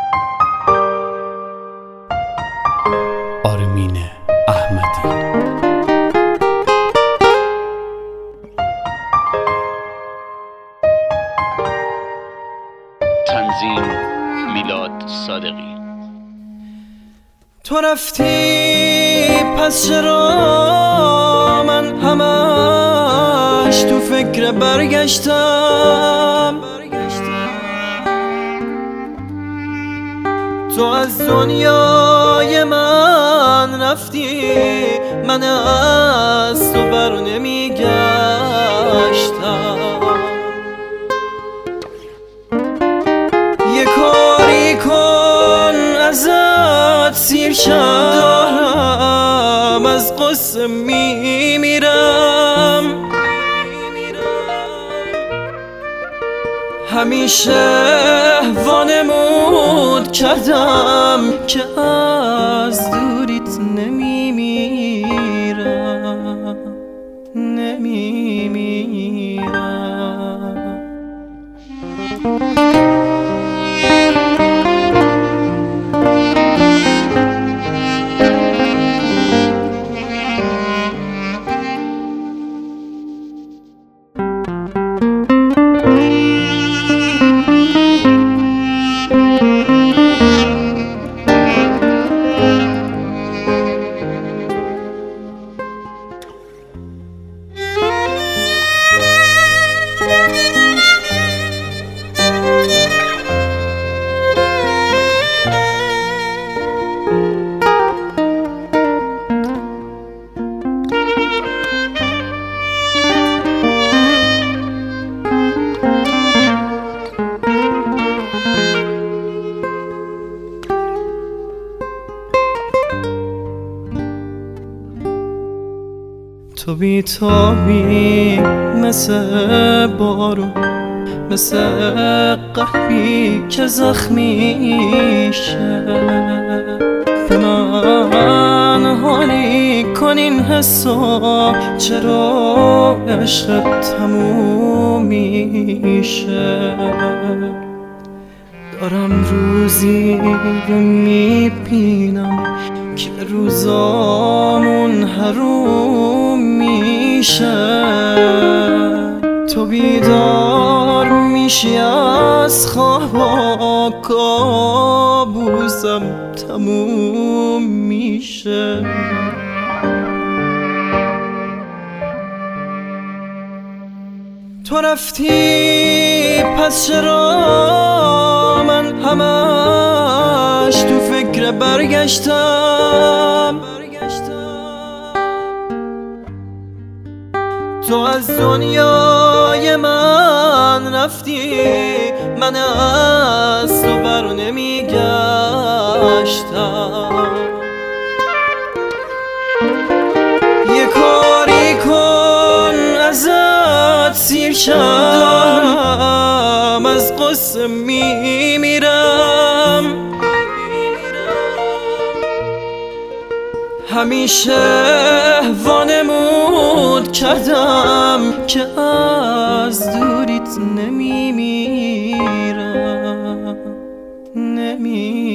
آرمین احمدی. تنظیم میلاد صادقی. تو رفتی پس چرا من همش تو فکر برگشتم؟ تو از دنیای من رفتی، من از تو بر نمیگشتم. یه کاری کن ازت سیر شم، از قصه میمیرم. همیشه وانمود کردم که از دوریت نمیمیرم. تو بی‌تابی مثل بارون، مثل قلبی که زخمی شه. به من حالی کن این حسا، چرا عشق تموم میشه؟ دارم روزی رو میبینم که روزامون حروم میشه. تو بیدار میشی از خوابا، کابوسم تموم میشه. تو رفتی پس چرا من همش تو فکر برگشتم؟ تو از دنیای من رفتی، من از تو بر نمیگشتم. یه کاری کن ازت سیر شم، از قصه میمیرم. همیشه وانمود کردم که از دوریت نمیمیرم.